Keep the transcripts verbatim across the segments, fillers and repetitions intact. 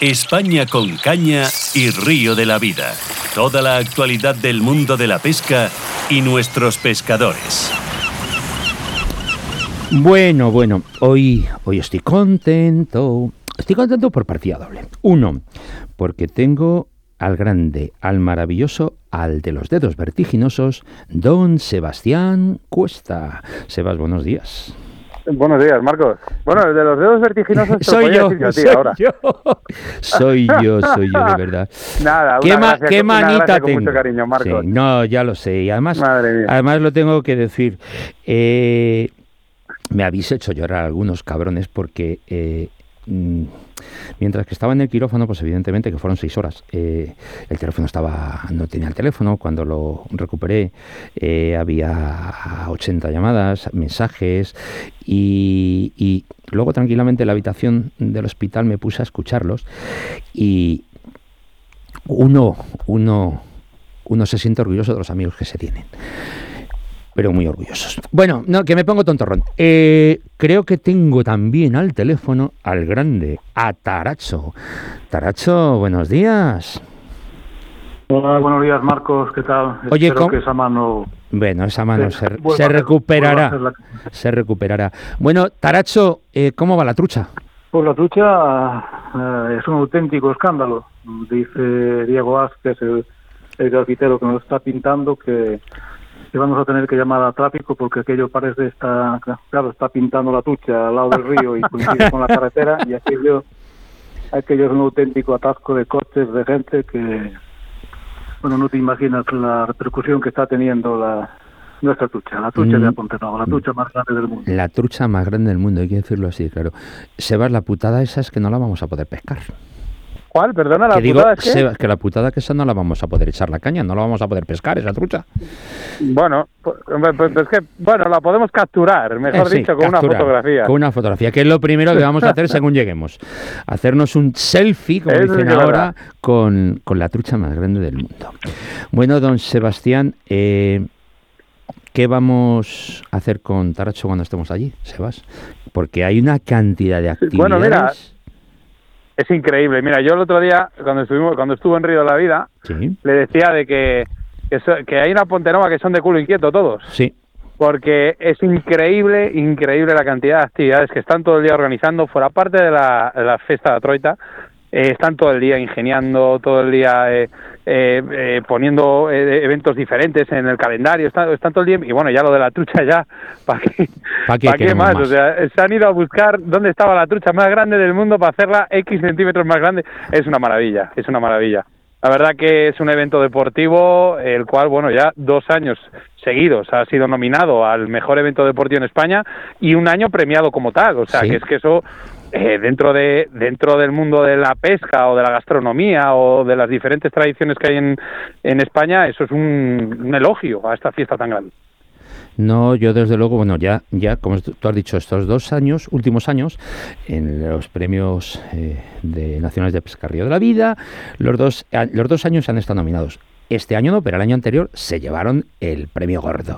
España con caña y río de la vida. Toda la actualidad del mundo de la pesca y nuestros pescadores. Bueno, bueno, hoy, hoy estoy contento. Estoy contento por partida doble. Uno, porque tengo al grande, al maravilloso, al de los dedos vertiginosos, don Sebastián Cuesta. Sebas, buenos días. Buenos días, Marcos. Bueno, el de los dedos vertiginosos te soy lo yo, decir yo a ti soy ahora. yo, soy yo, soy yo, de verdad. Nada, ¿Qué, una ma gracia, qué una manita gracia con tengo? mucho cariño, Marcos. Sí, no, ya lo sé. Y además, Madre mía. además lo tengo que decir. Eh, me habéis hecho llorar algunos cabrones porque... Eh, mientras que estaba en el quirófano, pues evidentemente que fueron seis horas, eh, el teléfono estaba, no tenía el teléfono. Cuando lo recuperé eh, había ochenta llamadas, mensajes y, y luego tranquilamente en la habitación del hospital me puse a escucharlos y uno, uno, uno se siente orgulloso de los amigos que se tienen. Pero muy orgullosos. Bueno, no, que me pongo tontorrón. Eh, creo que tengo también al teléfono al grande, a Taracho. Taracho, buenos días. Hola, buenos días, Marcos. ¿Qué tal? Oye, Espero ¿cómo? que esa mano... Bueno, esa mano se, se, se recuperará. la... Se recuperará. Bueno, Taracho, eh, ¿cómo va la trucha? Pues la trucha eh, es un auténtico escándalo. Dice Diego Vázquez, el, el grafitero que nos está pintando, que... que vamos a tener que llamar a tráfico porque aquello parece está claro está pintando la trucha al lado del río y coincide con la carretera y aquello aquello es un auténtico atasco de coches, de gente que bueno, no te imaginas la repercusión que está teniendo la nuestra trucha, la trucha mm. de Apontenova, la trucha más grande del mundo. La trucha más grande del mundo, hay que decirlo así, claro. Sebas, la putada esa es que no la vamos a poder pescar. ¿Cuál? Perdona, la que digo, putada es que... Sebas, que la putada que esa no la vamos a poder echar la caña, no la vamos a poder pescar, esa trucha. Bueno, pues, pues es que, bueno, la podemos capturar, mejor eh, sí, dicho, con capturar, una fotografía. Con una fotografía, que es lo primero que vamos a hacer según lleguemos. Hacernos un selfie, como es dicen ahora, con, con la trucha más grande del mundo. Bueno, don Sebastián, eh, ¿qué vamos a hacer con Taracho cuando estemos allí, Sebas? Porque hay una cantidad de actividades... Bueno, mira... Es increíble. Mira, yo el otro día, cuando estuvimos, cuando estuvo en Río de la Vida, ¿sí? Le decía de que, que, so, que hay una Pontenova que son de culo inquieto todos. Sí. Porque es increíble, increíble la cantidad de actividades que están todo el día organizando, fuera parte de la, de la Festa de Troita. Eh, están todo el día ingeniando, todo el día eh, eh, eh, poniendo eh, eventos diferentes en el calendario, están, están todo el día, y bueno, ya lo de la trucha ya, ¿para qué, ¿Pa qué, ¿pa qué más? más? O sea, se han ido a buscar dónde estaba la trucha más grande del mundo para hacerla X centímetros más grande. Es una maravilla, es una maravilla. La verdad que es un evento deportivo, el cual, bueno, ya dos años seguidos ha sido nominado al mejor evento deportivo en España y un año premiado como tal, o sea, ¿sí? Que es que eso... Eh, dentro de dentro del mundo de la pesca o de la gastronomía o de las diferentes tradiciones que hay en, en España, eso es un, un elogio a esta fiesta tan grande. No, yo desde luego, bueno, ya, ya como tú has dicho, estos dos años, últimos años, en los premios eh, de nacionales de pesca Río de la Vida, los dos, los dos años han estado nominados. Este año no, pero el año anterior se llevaron el premio gordo.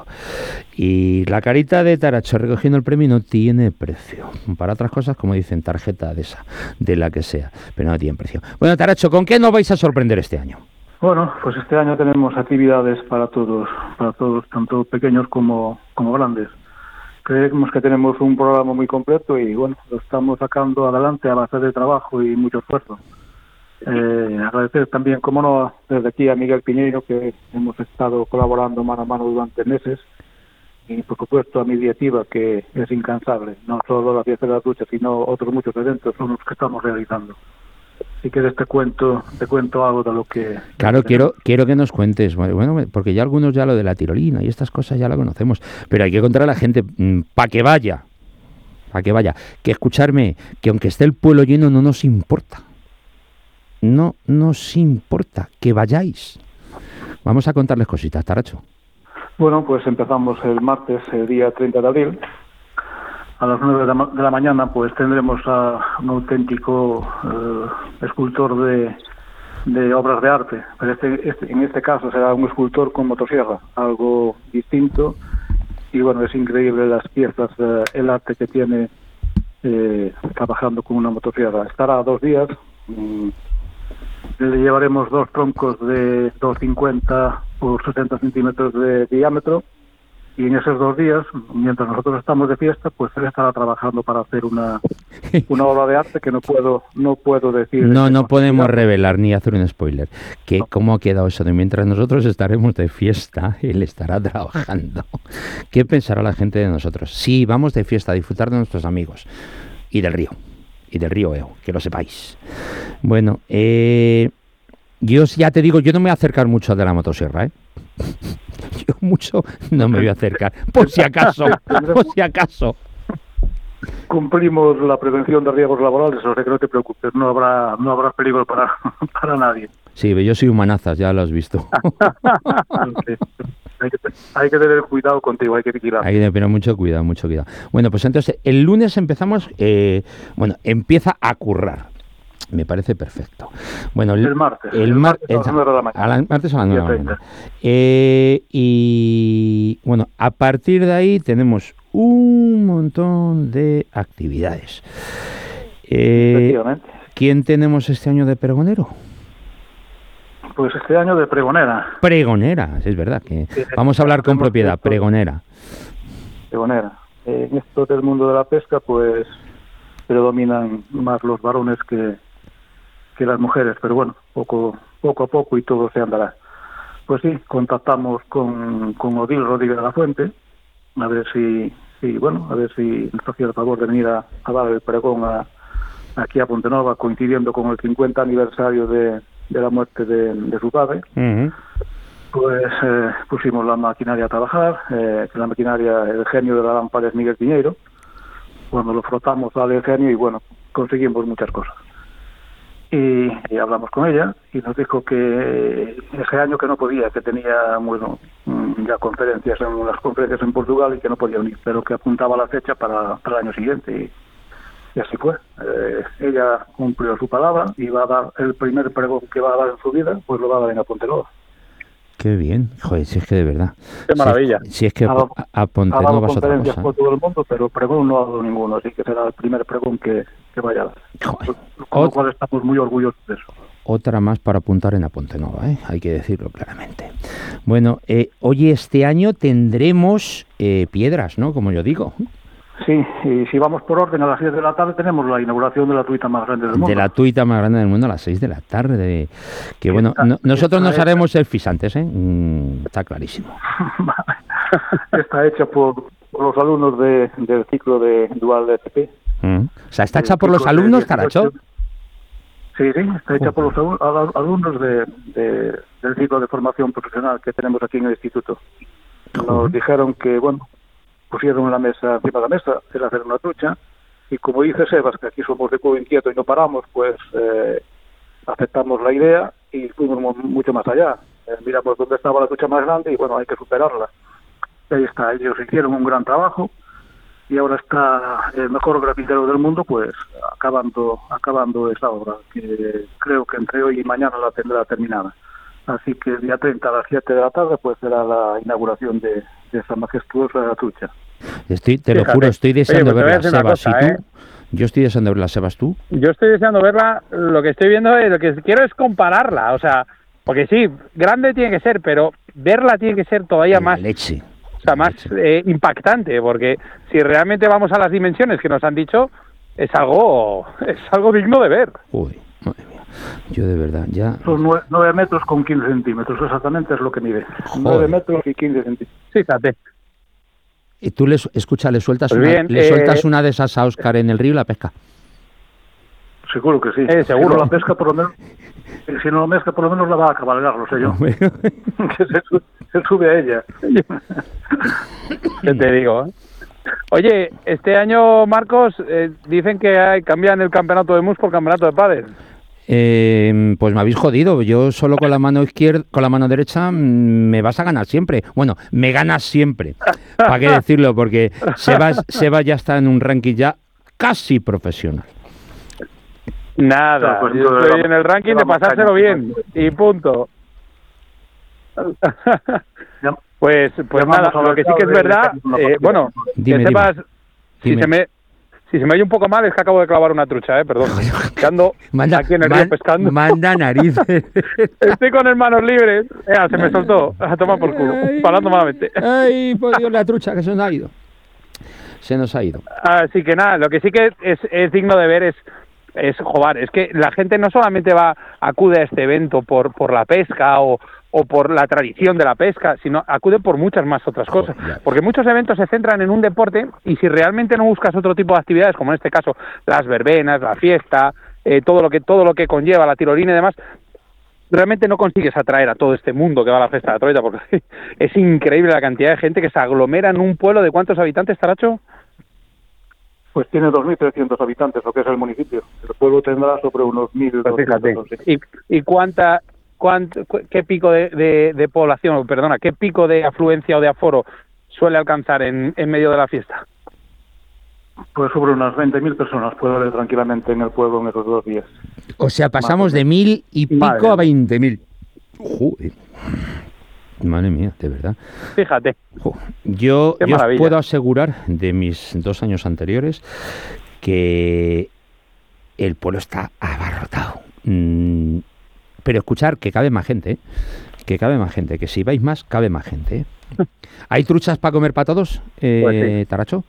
Y la carita de Taracho recogiendo el premio no tiene precio. Para otras cosas, como dicen, tarjeta de esa, de la que sea, pero no tiene precio. Bueno, Taracho, ¿con qué nos vais a sorprender este año? Bueno, pues este año tenemos actividades para todos, para todos, tanto pequeños como, como grandes. Creemos que tenemos un programa muy completo y bueno, lo estamos sacando adelante a base de trabajo y mucho esfuerzo. Eh, agradecer también, como no, desde aquí a Miguel Piñeiro, que hemos estado colaborando mano a mano durante meses, y por supuesto a mi directiva, que es incansable, no solo la fiesta de la trucha, sino otros muchos eventos son los que estamos realizando. Si quieres te cuento, te cuento algo de lo que... Claro, quiero quiero que nos cuentes, bueno, porque ya algunos ya lo de la tirolina y estas cosas ya lo conocemos, pero hay que contar a la gente para que vaya, para que vaya, que escucharme, que aunque esté el pueblo lleno no nos importa. No nos importa que vayáis. Vamos a contarles cositas, Taracho. Bueno, pues empezamos el martes, el día treinta de abril. A las nueve de la, ma- de la mañana pues tendremos a un auténtico eh, escultor de, de obras de arte. Pero este, este, en este caso será un escultor con motosierra, algo distinto. Y bueno, es increíble las piezas, eh, el arte que tiene eh, trabajando con una motosierra. Estará dos días, Mm, Le llevaremos dos troncos de dos cincuenta por sesenta centímetros de diámetro, y en esos dos días, mientras nosotros estamos de fiesta, pues él estará trabajando para hacer una una obra de arte que no puedo no puedo decir. No, no podemos revelar ni hacer un spoiler. Que cómo ha quedado eso de mientras nosotros estaremos de fiesta, él estará trabajando. ¿Qué pensará la gente de nosotros? Sí, vamos de fiesta a disfrutar de nuestros amigos y del río. Y del río Eo, que lo sepáis. Bueno, eh, yo ya te digo, yo no me voy a acercar mucho de la motosierra, ¿eh? Yo mucho no me voy a acercar, por si acaso, por si acaso. Cumplimos la prevención de riesgos laborales, o sea que no te preocupes, no habrá no habrá peligro para, para nadie. Sí, yo soy humanazas, ya lo has visto. Hay que, hay que tener cuidado contigo, hay que vigilar. Hay que tener mucho cuidado, mucho cuidado. Bueno, pues entonces, el lunes empezamos, eh, bueno, empieza a currar. Me parece perfecto. Bueno, el martes. El, el mar, martes a las nueve de la mañana. A la, martes a las nueve de la mañana. Eh, y bueno, a partir de ahí tenemos un montón de actividades. Eh, Efectivamente. ¿Quién tenemos este año de pregonero? Pues este año de pregonera. Pregonera, es verdad que Sí, vamos a hablar con propiedad, esto, pregonera. Pregonera. Eh, en esto del mundo de la pesca, pues predominan más los varones que, que las mujeres, pero bueno, poco poco a poco y todo se andará. Pues sí, contactamos con, con Odil Rodríguez de la Fuente, a ver si, si bueno, a ver si nos hacía el favor de venir a, a dar el pregón a, aquí a Pontenova, coincidiendo con el cincuenta aniversario de de la muerte de, de su padre. Uh-huh. Pues eh, pusimos la maquinaria a trabajar, eh, la maquinaria, el genio de la lámpara es Miguel Piñeiro. Cuando lo frotamos sale el genio y bueno, conseguimos muchas cosas. Y, y hablamos con ella y nos dijo que ese año que no podía, que tenía bueno ya conferencias en las conferencias en Portugal y que no podía venir, pero que apuntaba la fecha para, para el año siguiente. Y, Y así fue. Eh, ella cumplió su palabra y va a dar el primer pregón que va a dar en su vida, pues lo va a dar en Pontenova. Qué bien. Joder, si es que de verdad. Qué maravilla. Si, si es que a, a Pontenova ha dado vas conferencias otra cosa. por todo el mundo, pero pregón no ha dado ninguno, así que será el primer pregón que, que vaya a dar. Joder. Con lo cual estamos muy orgullosos de eso. Otra más para apuntar en Pontenova, ¿eh? Hay que decirlo claramente. Bueno, eh, hoy este año tendremos eh, piedras, ¿no? Como yo digo. Sí, y si vamos por orden, a las seis de la tarde tenemos la inauguración de la tuita más grande del mundo. De la tuita más grande del mundo a las seis de la tarde. Que bueno, está, no, nosotros nos haremos selfisantes, ¿eh? Mm, está clarísimo. Está hecha por, por los alumnos de, del ciclo de Dual de F P. Mm. O sea, ¿está hecha por los alumnos, Caracho? Sí, sí, está hecha por los alumnos de, de, del ciclo de formación profesional que tenemos aquí en el instituto. Nos uh-huh. dijeron que, bueno, pusieron la mesa encima de la mesa, era hacer una trucha, y como dice Sebas, que aquí somos de culo inquieto y no paramos, pues eh, aceptamos la idea y fuimos mucho más allá. Eh, miramos dónde estaba la trucha más grande y bueno, hay que superarla. Ahí está, ellos hicieron un gran trabajo y ahora está el mejor grafitero del mundo, pues acabando acabando esa obra, que creo que entre hoy y mañana la tendrá terminada. Así que el día treinta a las siete de la tarde pues será la inauguración de, de esa majestuosa trucha. Estoy, te Fíjate. lo juro, estoy deseando Oye, pues verla, Sebas. Cosa, ¿Y tú? ¿eh? Yo estoy deseando verla, Sebas, ¿tú? Yo estoy deseando verla, lo que estoy viendo es, lo que quiero es compararla, o sea, porque sí, grande tiene que ser, pero verla tiene que ser todavía la más... leche. O sea, más eh, impactante, porque si realmente vamos a las dimensiones que nos han dicho, es algo es algo digno de ver. Uy, madre mía. Yo de verdad, ya... Son nueve, nueve metros con quince centímetros, exactamente es lo que mide. Joder. nueve metros y quince centímetros. Fíjate. Y tú, le, escucha, le sueltas, pues una, bien, le eh, sueltas una de esas a Óscar en el río y la pesca. Seguro que sí. Eh, seguro. Si no la pesca, por lo menos... Si no la pesca, por lo menos la va a cabalgar, lo sé yo. Que se, se sube a ella. ¿Qué te digo? ¿eh? Oye, este año, Marcos, eh, dicen que hay, cambian el campeonato de mus por campeonato de pádel. Eh, pues me habéis jodido. Yo solo con la mano izquierda, con la mano derecha me vas a ganar siempre. Bueno, me ganas siempre. ¿Para qué decirlo? Porque Sebas, Sebas ya está en un ranking ya casi profesional. Nada, pues yo estoy en el ranking de pasárselo bien y punto. Pues pues nada, lo que sí que es verdad, eh, bueno, dime, que sepas, dime. si se me Si se me oye un poco mal es que acabo de clavar una trucha, ¿eh? Perdón. Que ando Manda, aquí en el río man, pescando. Manda narices. Estoy con las manos libres. Eh, se me soltó. A tomar por culo. Parando malamente. Ay, por Dios, la trucha que se nos ha ido. Se nos ha ido. Así que nada, lo que sí que es, es digno de ver es, es, joder, es que la gente no solamente va, acude a este evento por, por la pesca o, o por la tradición de la pesca, sino acude por muchas más otras cosas. Porque muchos eventos se centran en un deporte y si realmente no buscas otro tipo de actividades, como en este caso las verbenas, la fiesta, eh, todo lo que todo lo que conlleva la tirolina y demás, realmente no consigues atraer a todo este mundo que va a la fiesta de la Troita, porque es increíble la cantidad de gente que se aglomera en un pueblo de ¿cuántos habitantes, Taracho? Pues tiene dos mil trescientos habitantes, lo que es el municipio. El pueblo tendrá sobre unos mil doscientos. Pues ¿Y, y cuánta, cuánto, qué pico de, de, de población, perdona, qué pico de afluencia o de aforo suele alcanzar en, en medio de la fiesta? Pues sobre unas veinte mil personas puede haber tranquilamente en el pueblo en esos dos días. O sea, pasamos de mil y pico Madre a veinte mil. Joder. Madre mía, de verdad. Fíjate. Yo, yo os puedo asegurar de mis dos años anteriores que el pueblo está abarrotado. Mm, pero escuchar que cabe más gente, ¿eh? Que cabe más gente, que si vais más, cabe más gente. ¿eh? ¿Hay truchas para comer para todos, eh, pues sí. Taracho?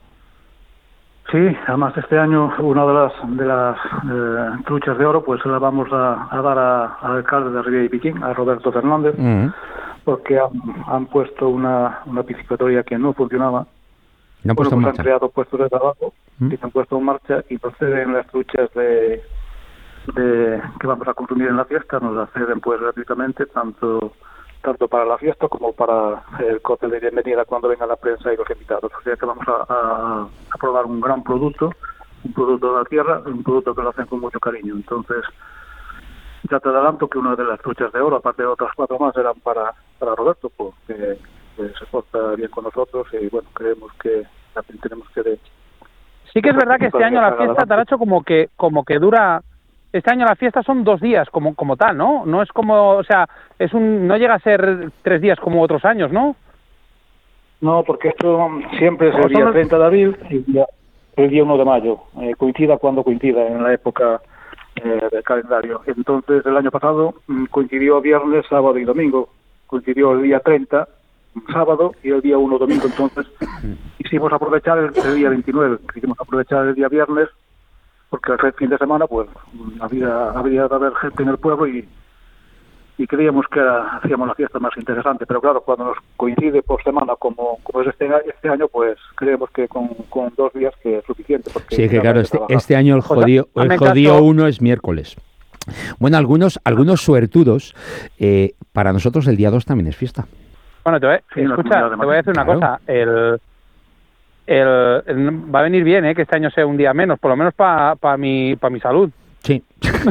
Sí, además este año una de las de las eh, truchas de oro pues se la vamos a, a dar a, al alcalde de Ribeira y Piquín, a Roberto Fernández, uh-huh. porque han, han puesto una, una piscifactoría que no funcionaba. ¿No han puesto bueno, en pues marcha? Han creado puestos de trabajo uh-huh. y se han puesto en marcha y proceden las truchas de, de que vamos a consumir en la fiesta, nos las ceden pues gratuitamente, tanto tanto para la fiesta como para el cóctel de bienvenida cuando venga la prensa y los invitados. O sea que vamos a, a, a probar un gran producto, un producto de la tierra, un producto que lo hacen con mucho cariño. Entonces, ya te adelanto que una de las truchas de oro, aparte de otras cuatro más, eran para, para Roberto, porque que se porta bien con nosotros y bueno, creemos que también tenemos que... De, sí que es verdad que este año la fiesta, Taracho, como que como que dura... Este año la fiesta son dos días como como tal, ¿no? No es como, o sea, es un no llega a ser tres días como otros años, ¿no? No, porque esto siempre es el día treinta de abril y ya el día uno de mayo, eh, coincida cuando coincida en la época eh, del calendario. Entonces, el año pasado mm, coincidió viernes, sábado y domingo. Coincidió el día treinta, sábado, y el día uno, domingo. Entonces, quisimos aprovechar el, el día veintinueve, quisimos aprovechar el día viernes, porque el fin de semana pues había, había de haber gente en el pueblo y, y creíamos que era, hacíamos la fiesta más interesante, pero claro, cuando nos coincide por semana como, como es este, este año, pues creemos que con, con dos días que es suficiente. Porque sí, que claro, este, este año el jodido, el jodido uno es miércoles. Bueno, algunos algunos suertudos, eh, para nosotros el día dos también es fiesta. Bueno, te voy, sí, escucha, te voy a decir una claro. cosa, el... El, el, va a venir bien, ¿eh? Que este año sea un día menos, por lo menos para pa mi, pa mi salud. Sí.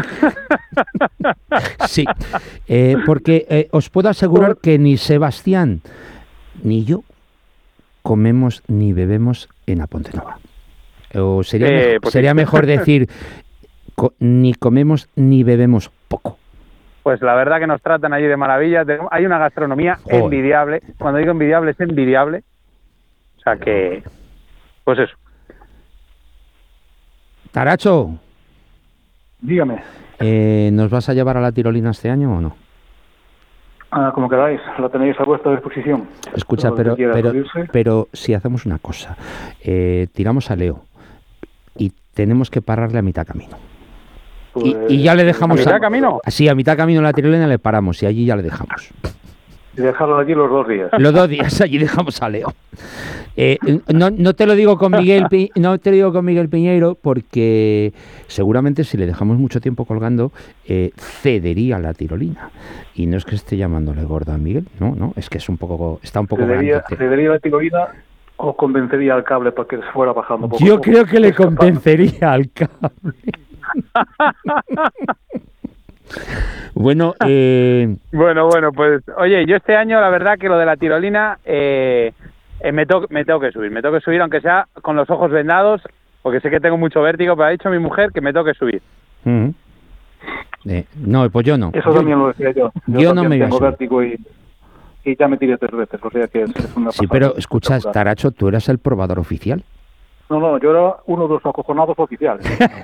sí. Eh, porque eh, os puedo asegurar que ni Sebastián ni yo comemos ni bebemos en Apontenova. O sería, eh, mejor, pues sería sí. mejor decir co ni comemos ni bebemos poco. Pues la verdad que nos tratan allí de maravilla. Hay una gastronomía Joder. envidiable. Cuando digo envidiable, es envidiable. O sea que... Pues eso. Taracho. Dígame. Eh, ¿Nos vas a llevar a la tirolina este año o no? Ah, como queráis, la tenéis a vuestra disposición. Escucha, pero pero, pero si hacemos una cosa, eh, tiramos a Leo y tenemos que pararle a mitad camino. Pues, y, y ya le dejamos... ¿A mitad a, camino? Sí, a mitad camino en la tirolina le paramos y allí ya le dejamos. Y dejarlo allí los dos días. Los dos días allí dejamos a Leo. Eh, no, no te lo digo con Miguel Pi, no te lo digo con Miguel Piñeiro porque seguramente si le dejamos mucho tiempo colgando eh, cedería la tirolina. Y no es que esté llamándole gorda a Miguel, no, no, es que es un poco, está un poco cedería, cedería la tirolina o convencería al cable para que se fuera bajando poco. Yo creo que le convencería al cable. Bueno, eh... bueno, bueno, pues, oye, yo este año la verdad que lo de la tirolina eh, eh, me, to me tengo que subir, me tengo que subir aunque sea con los ojos vendados, porque sé que tengo mucho vértigo, pero ha dicho mi mujer que me tengo que subir. Uh-huh. eh, no, pues yo no. Eso yo, también lo decía yo. Yo, yo no me tengo vértigo y, y ya me tiré tres veces, o sea que es, es una sí, pero escuchas, Taracho, ¿tú eras el probador oficial? No, no, yo era uno de los acojonados oficiales.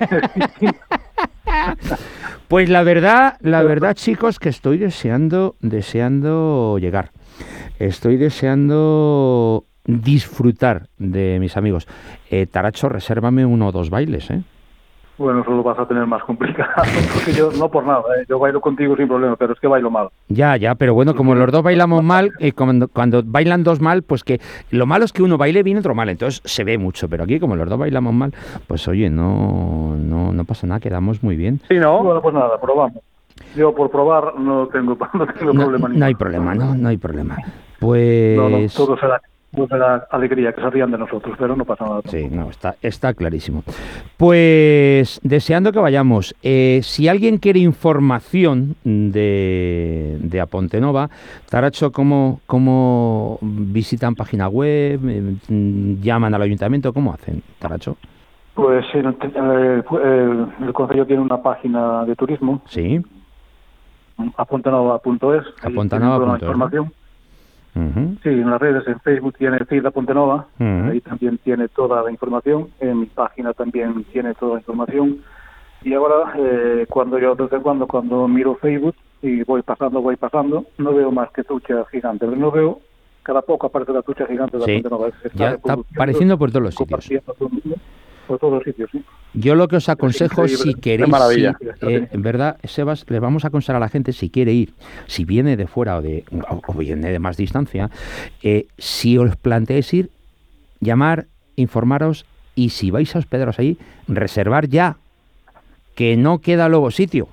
Pues la verdad, la verdad, chicos, que estoy deseando, deseando llegar. Estoy deseando disfrutar de mis amigos. Eh, Taracho, resérvame uno o dos bailes, ¿eh? Bueno, eso lo vas a tener más complicado, porque yo, no por nada, ¿eh? Yo bailo contigo sin problema, pero es que bailo mal. Ya, ya, pero bueno, como los dos bailamos mal, eh, cuando, cuando bailan dos mal, pues que lo malo es que uno baile bien, otro mal, entonces se ve mucho, pero aquí como los dos bailamos mal, pues oye, no, no, no pasa nada, quedamos muy bien. Sí, ¿no? Bueno, pues nada, probamos. Yo por probar no tengo, no tengo No, problema ninguno. no hay problema, no, no hay problema. Pues... No, no, todo será, todo será alegría, que se rían de nosotros, pero no pasa nada. Sí, no, está, está clarísimo. Pues deseando que vayamos. Eh, si alguien quiere información de, de Aponte Nova, Taracho, ¿cómo, cómo visitan página web? Eh, ¿Llaman al ayuntamiento? ¿Cómo hacen, Taracho? Pues el, el, el, el Concello tiene una página de turismo. Sí. apontenova punto es. apontenova punto es. Información. Uh-huh. Sí, en las redes, en Facebook tiene F I D Aponte Nova, uh-huh. Ahí también tiene toda la información, en mi página también tiene toda la información. Y ahora, eh, cuando yo, desde cuando, cuando miro Facebook y voy pasando, voy pasando, no veo más que truchas gigantes. No veo, cada poco aparece la trucha gigante de sí. Aponte Nova. Se ya está apareciendo por todos los sitios. Por todos los sitios, sí. Yo lo que os aconsejo, si queréis, si, eh, en verdad, Sebas, le vamos a aconsejar a la gente, si quiere ir, si viene de fuera o, de, o, o viene de más distancia, eh, si os planteáis ir, llamar, informaros, y si vais a hospedaros ahí, reservar ya, que no queda luego sitio,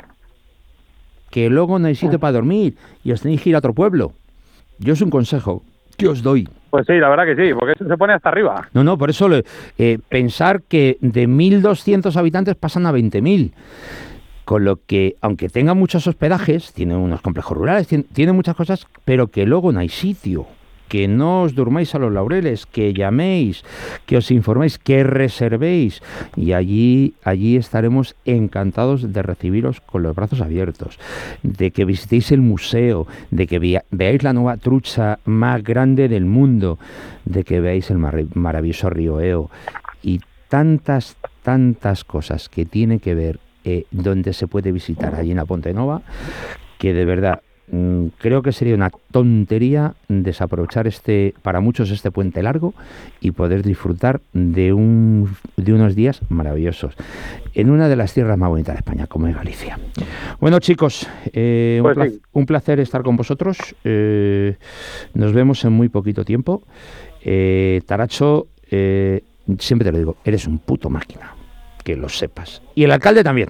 que luego no hay sitio para dormir y os tenéis que ir a otro pueblo. Yo es un consejo que os doy. Pues sí, la verdad que sí, porque eso se pone hasta arriba. No, no, por eso eh, pensar que de mil doscientos habitantes pasan a veinte mil. Con lo que, aunque tenga muchos hospedajes, tiene unos complejos rurales, tiene, tiene muchas cosas, pero que luego no hay sitio. Que no os durmáis a los laureles, que llaméis, que os informéis, que reservéis. Y allí, allí estaremos encantados de recibiros con los brazos abiertos, de que visitéis el museo, de que vea, veáis la nueva trucha más grande del mundo, de que veáis el mar, maravilloso río Eo y tantas, tantas cosas que tiene que ver eh, donde se puede visitar allí en Aponte Nova, que de verdad... creo que sería una tontería desaprovechar este, para muchos, este puente largo y poder disfrutar de un de unos días maravillosos en una de las tierras más bonitas de España, como es Galicia. Bueno, chicos, eh, pues un, placer, sí. un placer estar con vosotros. Eh, nos vemos en muy poquito tiempo. Eh, Taracho, eh, siempre te lo digo, eres un puto máquina, que lo sepas. Y el alcalde también.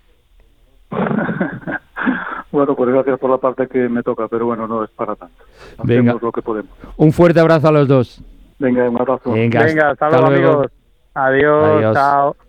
Bueno, pues gracias por la parte que me toca, pero bueno, no es para tanto. Hacemos Venga, lo que podemos. Un fuerte abrazo a los dos. Venga, un abrazo. Venga, hasta, hasta luego, amigos. Adiós, Adiós. Chao.